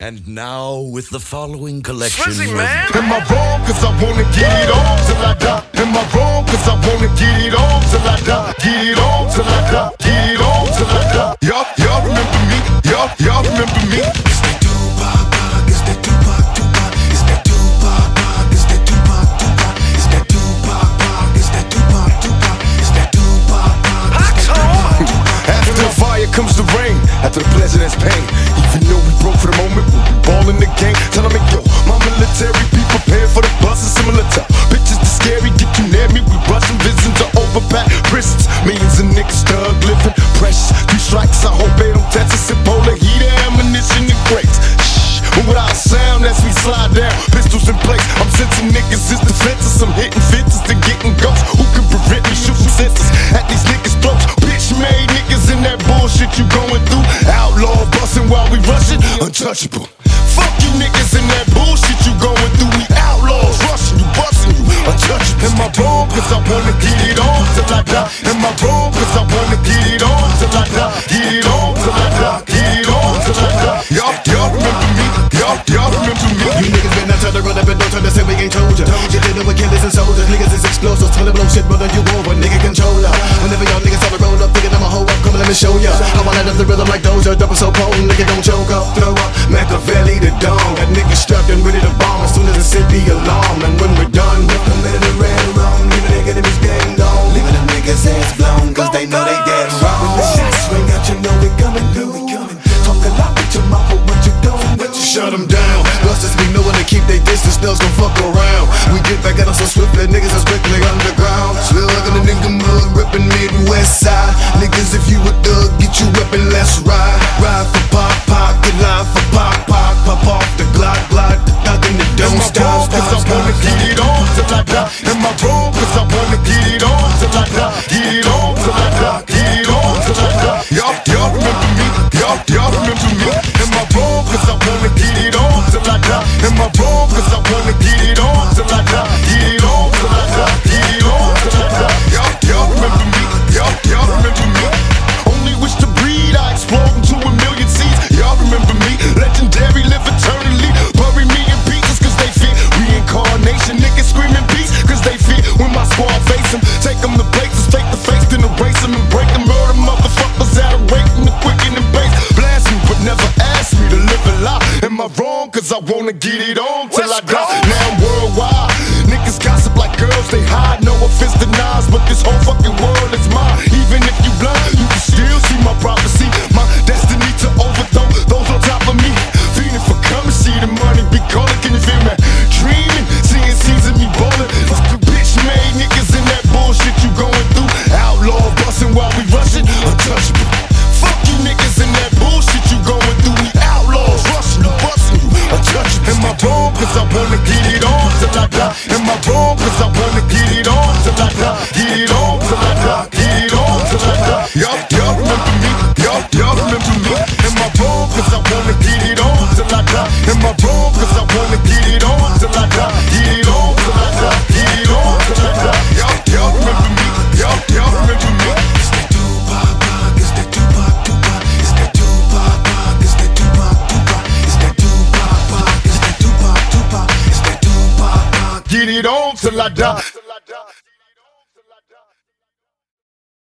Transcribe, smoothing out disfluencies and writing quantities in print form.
And now with the following collection Swizzy, man. Am I wrong cause I wanna get it on till I die? Am I wrong cause I wanna get it on till I die? Get it on till I die, get it on till I die. Y'all remember me, y'all remember me. It's that Tupac, it's that Tupac, it's that Tupac, it's that Tupac, it's that Tupac, it's that Tupac, it's that Tupac. After the fire comes the rain, after the pleasure that's pain. Even though we broke for the moment, we ball in the game. Tell them, yo, my military, be prepared for the bus. It's similar to bitches too scary, get you near me. We rushing visions to overpack prisons. Millions of niggas stuck living precious. 3 strikes, I hope they don't test us. And polar heater, ammunition and crates. Shh, but without sound as we slide down, pistols in place. I'm sensing niggas is defenses. I'm hitting fences and getting ghosts. Who can prevent me shooting senses at these niggas' throats? Bitch made niggas in that bullshit you going through. Outlaw busting while we rushing, untouchable. Fuck you niggas in that bullshit you going through. We outlaws rushing you, busting you, untouchable. Am I wrong cause I wanna get it on till I die? Am I wrong cause I wanna get it on till I die? Get it on till I die, get it on till I die. Y'all remember me, y'all remember me. You niggas been not trying to run up and don't try to say we ain't told ya. You dealing with killers and soldiers, niggas is explosives. Trying to blow shit, brother, you over, nigga controller. Whenever y'all niggas have a roll up, thinking I'm a hoe up, come let me show ya. I wanna lift the rhythm like Doja, double so potent, nigga don't choke up, throw up. Machiavelli the dome, that nigga strapped and ready to bomb as soon as I set the alarm. And when we're done, we're committed to red and wrong, leaving the enemies gang gone, leaving them niggas heads blown, cause they know they dead wrong. When the shots ring out, you know we coming through. Talk a lot with your mouth, but what you doing? But you shut them down. Busters be knowing to keep they distance, those gon' fuck around. We get back at them so swift that niggas is quickly underground. Still like a nigga mug, rippin' Midwest side. Niggas, if you a thug, get you weapon, let's ride. Ride for pop, get line for pop off the glide, the thug in the don't stop. Cause I wanna get it on till I die. Am I wrong cause I wanna get it on till I die? Get it on till I die, get it on till I die. Y'all remember me, y'all remember me. Am I wrong cause I wanna get it on till I die? Am I wrong cause I wanna get it on till I die? Get it on till I die, get it on till I die. Y'all remember me, y'all remember me. Only wish to breed, I explode into a million seeds. Y'all remember me, legendary, live eternally. Bury me in pieces cause they fit reincarnation. Niggas screaming peace cause they fit when my squad face them. Take them to places, take the face, then erase them and break them. Murder motherfuckers out of waiting to quicken and base. Blast me but never ask me to live a lie. Am I wrong cause I wanna get it on till I die? Now I'm worldwide. Niggas gossip like girls, they hide. No offense to Nas, but this whole fucking world is mine. Even if you blind, you can still see my prophecy. My destiny to overthrow those on top of me. Feeling for coming, see the money be calling. Can you feel me? Dreaming, seeing season me ballin'. Fuck you bitch made niggas in that bullshit you going through. Outlaw bustin' while we rushin', untouchable. Fuck you niggas in that bullshit you going through. We outlaws rushin' you, bustin' you, untouchable. Am I wrong cause I wanna get it on till I die? Am I wrong cause I wanna get it on till I die? Get it on till I die, get it on till I die. Y'all remember me, y'all remember me. Am I wrong cause I wanna get it on till I die? Am I wrong cause I wanna get it on till I die? Get it on till I die, get it on till I die. Y'all remember me, y'all remember me. It's that Tupac, it's that Tupac, it's that Tupac, it's that Tupac, it's that Tupac, it's that Tupac, it's that Tupac. Get it on till I die.